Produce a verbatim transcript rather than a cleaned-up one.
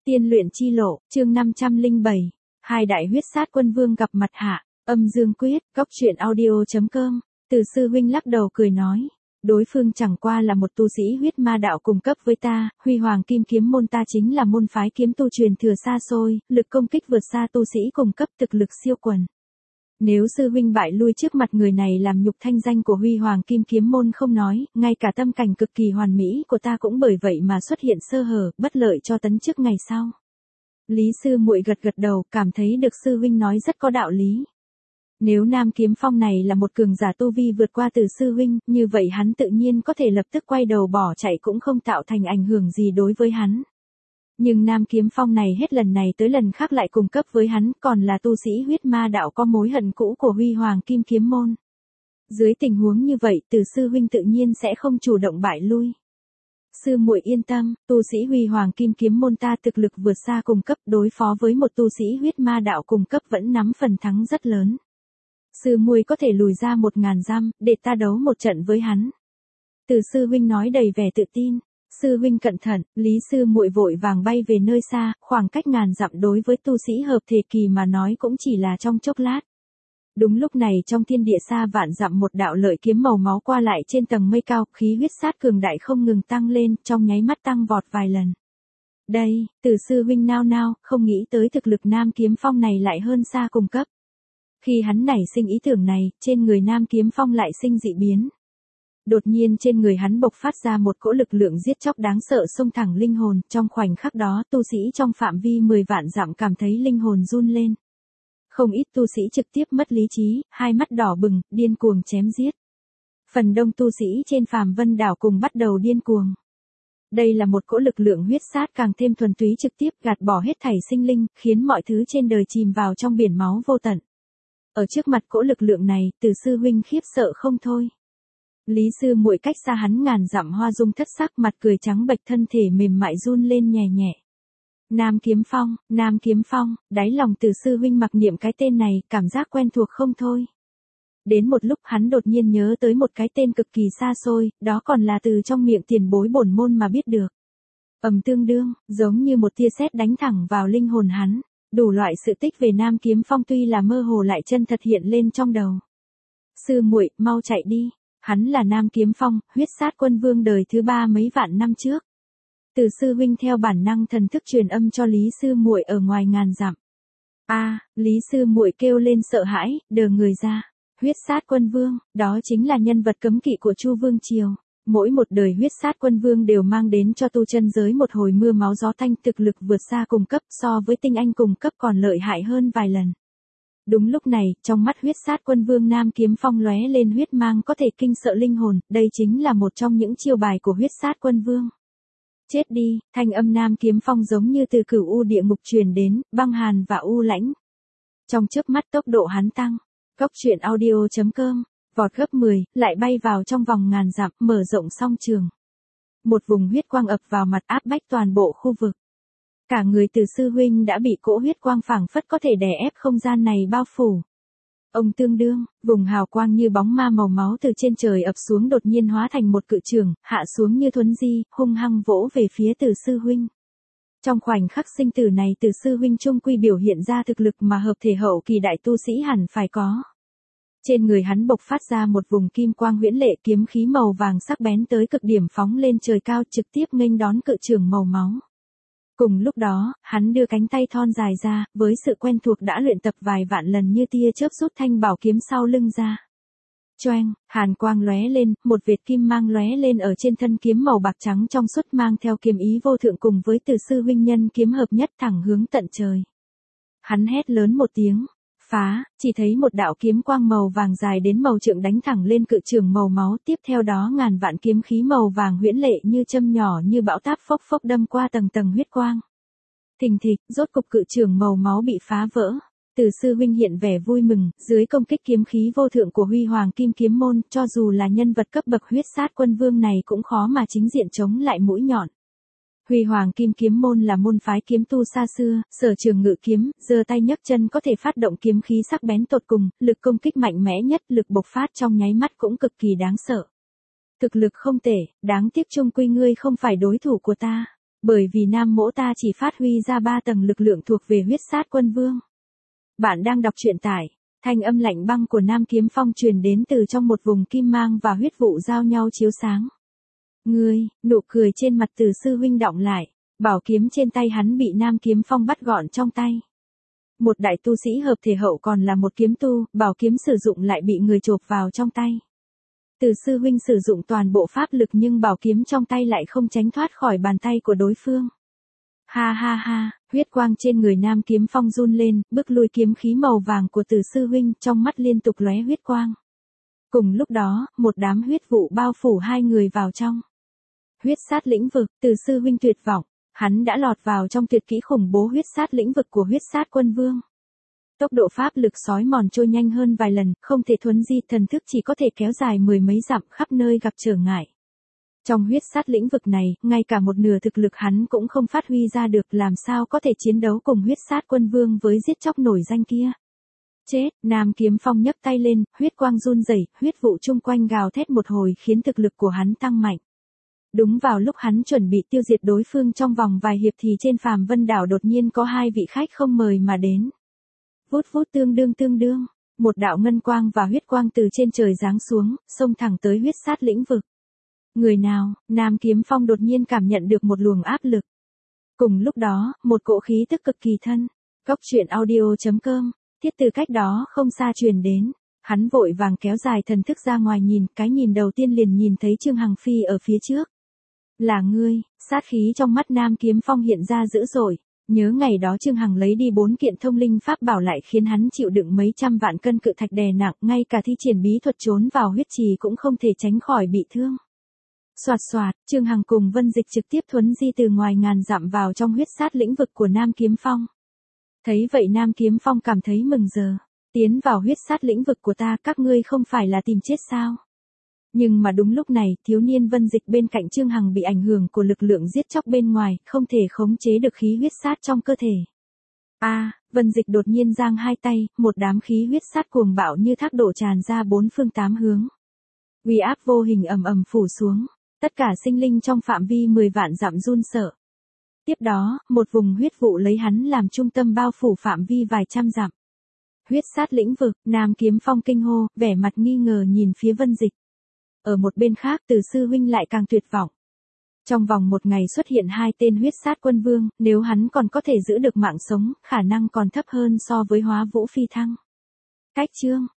Tiên luyện chi lộ, chương năm trăm lẻ bảy. Hai đại huyết sát quân vương gặp mặt hạ, âm dương quyết, góc truyện audio.com. Từ sư huynh lắc đầu cười nói. Đối phương chẳng qua là một tu sĩ huyết ma đạo cùng cấp với ta, Huy Hoàng Kim Kiếm môn ta chính là môn phái kiếm tu truyền thừa xa xôi, lực công kích vượt xa tu sĩ cùng cấp, thực lực siêu quần. Nếu sư huynh bại lui trước mặt người này làm nhục thanh danh của Huy Hoàng Kim Kiếm môn không nói, ngay cả tâm cảnh cực kỳ hoàn mỹ của ta cũng bởi vậy mà xuất hiện sơ hở, bất lợi cho tấn chức ngày sau. Lý sư muội gật gật đầu, cảm thấy được sư huynh nói rất có đạo lý. Nếu Nam Kiếm Phong này là một cường giả tu vi vượt qua từ sư huynh, như vậy hắn tự nhiên có thể lập tức quay đầu bỏ chạy cũng không tạo thành ảnh hưởng gì đối với hắn. Nhưng Nam Kiếm Phong này hết lần này tới lần khác lại cùng cấp với hắn, còn là tu sĩ huyết ma đạo có mối hận cũ của Huy Hoàng Kim Kiếm môn. Dưới tình huống như vậy, từ sư huynh tự nhiên sẽ không chủ động bại lui. Sư muội yên tâm, tu sĩ Huy Hoàng Kim Kiếm môn ta thực lực vượt xa cùng cấp, đối phó với một tu sĩ huyết ma đạo cùng cấp vẫn nắm phần thắng rất lớn. Sư muội có thể lùi ra một ngàn dặm, để ta đấu một trận với hắn. Từ sư huynh nói đầy vẻ tự tin. Sư huynh cẩn thận, Lý sư muội vội vàng bay về nơi xa, khoảng cách ngàn dặm đối với tu sĩ hợp thể kỳ mà nói cũng chỉ là trong chốc lát. Đúng lúc này trong thiên địa xa vạn dặm một đạo lợi kiếm màu máu qua lại trên tầng mây cao, khí huyết sát cường đại không ngừng tăng lên, trong nháy mắt tăng vọt vài lần. Đây, từ sư huynh nao nao, không nghĩ tới thực lực Nam Kiếm Phong này lại hơn xa cùng cấp. Khi hắn nảy sinh ý tưởng này, trên người Nam Kiếm Phong lại sinh dị biến. Đột nhiên trên người hắn bộc phát ra một cỗ lực lượng giết chóc đáng sợ xông thẳng linh hồn, trong khoảnh khắc đó tu sĩ trong phạm vi mười vạn dặm cảm thấy linh hồn run lên. Không ít tu sĩ trực tiếp mất lý trí, hai mắt đỏ bừng, điên cuồng chém giết. Phần đông tu sĩ trên Phàm Vân đảo cùng bắt đầu điên cuồng. Đây là một cỗ lực lượng huyết sát càng thêm thuần túy trực tiếp gạt bỏ hết thảy sinh linh, khiến mọi thứ trên đời chìm vào trong biển máu vô tận. Ở trước mặt cỗ lực lượng này, Từ sư huynh khiếp sợ không thôi. Lý sư muội cách xa hắn ngàn dặm hoa dung thất sắc, mặt cười trắng bệch, thân thể mềm mại run lên nhẹ nhẹ. Nam Kiếm Phong, Nam Kiếm Phong, đáy lòng Từ sư huynh mặc niệm cái tên này, cảm giác quen thuộc không thôi. Đến một lúc hắn đột nhiên nhớ tới một cái tên cực kỳ xa xôi, đó còn là từ trong miệng tiền bối bổn môn mà biết được. Ầm tương đương, giống như một tia sét đánh thẳng vào linh hồn hắn, đủ loại sự tích về Nam Kiếm Phong tuy là mơ hồ lại chân thật hiện lên trong đầu. Sư muội, mau chạy đi. Hắn là Nam Kiếm Phong, huyết sát quân vương đời thứ ba mấy vạn năm trước. Từ sư huynh theo bản năng thần thức truyền âm cho Lý sư muội ở ngoài ngàn dặm. A, Lý sư muội kêu lên sợ hãi, đờ người ra. Huyết sát quân vương, đó chính là nhân vật cấm kỵ của Chu Vương Triều. Mỗi một đời huyết sát quân vương đều mang đến cho tu chân giới một hồi mưa máu gió tanh, thực lực vượt xa cùng cấp, so với tinh anh cùng cấp còn lợi hại hơn vài lần. Đúng lúc này, trong mắt huyết sát quân vương Nam Kiếm Phong lóe lên huyết mang có thể kinh sợ linh hồn, đây chính là một trong những chiêu bài của huyết sát quân vương. Chết đi, thanh âm Nam Kiếm Phong giống như từ cửu u địa ngục truyền đến, băng hàn và u lãnh. Trong chớp mắt tốc độ hắn tăng, góc truyện audio.com, vọt gấp mười, lại bay vào trong vòng ngàn dặm, mở rộng song trường. Một vùng huyết quang ập vào mặt áp bách toàn bộ khu vực. Cả người Từ sư huynh đã bị cỗ huyết quang phảng phất có thể đè ép không gian này bao phủ. Ông tương đương, vùng hào quang như bóng ma màu máu từ trên trời ập xuống đột nhiên hóa thành một cự trường, hạ xuống như thuấn di, hung hăng vỗ về phía Từ sư huynh. Trong khoảnh khắc sinh tử này Từ sư huynh trung quy biểu hiện ra thực lực mà hợp thể hậu kỳ đại tu sĩ hẳn phải có. Trên người hắn bộc phát ra một vùng kim quang huyễn lệ, kiếm khí màu vàng sắc bén tới cực điểm phóng lên trời cao, trực tiếp nghênh đón cự trường màu máu. Cùng lúc đó, hắn đưa cánh tay thon dài ra, với sự quen thuộc đã luyện tập vài vạn lần như tia chớp rút thanh bảo kiếm sau lưng ra. Choeng, hàn quang lóe lên, một vệt kim mang lóe lên ở trên thân kiếm màu bạc trắng trong suốt mang theo kiếm ý vô thượng cùng với Từ sư huynh nhân kiếm hợp nhất thẳng hướng tận trời. Hắn hét lớn một tiếng, phá, chỉ thấy một đạo kiếm quang màu vàng dài đến màu trượng đánh thẳng lên cự trường màu máu, tiếp theo đó ngàn vạn kiếm khí màu vàng huyễn lệ như châm nhỏ như bão táp phốc phốc đâm qua tầng tầng huyết quang. Thình thịch, rốt cục cự trường màu máu bị phá vỡ. Từ sư huynh hiện vẻ vui mừng, dưới công kích kiếm khí vô thượng của Huy Hoàng Kim Kiếm môn, cho dù là nhân vật cấp bậc huyết sát quân vương này cũng khó mà chính diện chống lại mũi nhọn. Huy Hoàng Kim Kiếm môn là môn phái kiếm tu xa xưa, sở trường ngự kiếm, giơ tay nhấc chân có thể phát động kiếm khí sắc bén tột cùng, lực công kích mạnh mẽ nhất, lực bộc phát trong nháy mắt cũng cực kỳ đáng sợ. Thực lực không tệ, đáng tiếc chung quy ngươi không phải đối thủ của ta. Bởi vì nam mỗ ta chỉ phát huy ra ba tầng lực lượng thuộc về huyết sát quân vương. Bạn đang đọc truyện tải, thanh âm lạnh băng của Nam Kiếm Phong truyền đến từ trong một vùng kim mang và huyết vụ giao nhau chiếu sáng. Ngươi, nụ cười trên mặt Từ sư huynh đọng lại, bảo kiếm trên tay hắn bị Nam Kiếm Phong bắt gọn trong tay. Một đại tu sĩ hợp thể hậu còn là một kiếm tu, bảo kiếm sử dụng lại bị người chộp vào trong tay. Từ sư huynh sử dụng toàn bộ pháp lực nhưng bảo kiếm trong tay lại không tránh thoát khỏi bàn tay của đối phương. Ha ha ha, huyết quang trên người Nam Kiếm Phong run lên, bức lui kiếm khí màu vàng của Từ sư huynh, trong mắt liên tục lóe huyết quang. Cùng lúc đó, một đám huyết vụ bao phủ hai người vào trong. Huyết sát lĩnh vực, Từ sư huynh tuyệt vọng, hắn đã lọt vào trong tuyệt kỹ khủng bố huyết sát lĩnh vực của huyết sát quân vương. Tốc độ pháp lực sói mòn trôi nhanh hơn vài lần, không thể thuấn di, thần thức chỉ có thể kéo dài mười mấy dặm, khắp nơi gặp trở ngại. Trong huyết sát lĩnh vực này, ngay cả một nửa thực lực hắn cũng không phát huy ra được, làm sao có thể chiến đấu cùng huyết sát quân vương với giết chóc nổi danh kia. Chết, Nam Kiếm Phong nhấc tay lên, huyết quang run rẩy, huyết vụ chung quanh gào thét một hồi khiến thực lực của hắn tăng mạnh. Đúng vào lúc hắn chuẩn bị tiêu diệt đối phương trong vòng vài hiệp thì trên Phàm Vân Đảo đột nhiên có hai vị khách không mời mà đến. Vút vút tương đương tương đương, một đạo ngân quang và huyết quang từ trên trời giáng xuống, xông thẳng tới huyết sát lĩnh vực. Người nào? Nam Kiếm Phong đột nhiên cảm nhận được một luồng áp lực. Cùng lúc đó, một cỗ khí tức cực kỳ thân. Góc truyện audio chấm com, thiết từ cách đó không xa truyền đến. Hắn vội vàng kéo dài thần thức ra ngoài nhìn, cái nhìn đầu tiên liền nhìn thấy Trương Hằng Phi ở phía trước. Là ngươi, sát khí trong mắt Nam Kiếm Phong hiện ra dữ dội. Nhớ ngày đó Trương Hằng lấy đi bốn kiện thông linh pháp bảo lại khiến hắn chịu đựng mấy trăm vạn cân cự thạch đè nặng, ngay cả thi triển bí thuật trốn vào huyết trì cũng không thể tránh khỏi bị thương. Soạt soạt, Trương Hằng cùng Vân Dịch trực tiếp thuấn di từ ngoài ngàn dặm vào trong huyết sát lĩnh vực của Nam Kiếm Phong. Thấy vậy Nam Kiếm Phong cảm thấy mừng giờ. Tiến vào huyết sát lĩnh vực của ta, các ngươi không phải là tìm chết sao? Nhưng mà đúng lúc này, thiếu niên Vân Dịch bên cạnh Trương Hằng bị ảnh hưởng của lực lượng giết chóc bên ngoài, không thể khống chế được khí huyết sát trong cơ thể. A, à, Vân Dịch đột nhiên giang hai tay, một đám khí huyết sát cuồng bạo như thác đổ tràn ra bốn phương tám hướng. Uy áp vô hình ầm ầm phủ xuống, tất cả sinh linh trong phạm vi mười vạn dặm run sợ. Tiếp đó, một vùng huyết vụ lấy hắn làm trung tâm bao phủ phạm vi vài trăm dặm. Huyết sát lĩnh vực, Nam Kiếm Phong kinh hô, vẻ mặt nghi ngờ nhìn phía Vân Dịch. Ở một bên khác Từ sư huynh lại càng tuyệt vọng. Trong vòng một ngày xuất hiện hai tên huyết sát quân vương, nếu hắn còn có thể giữ được mạng sống, khả năng còn thấp hơn so với Hóa Vũ Phi Thăng. Cách chương,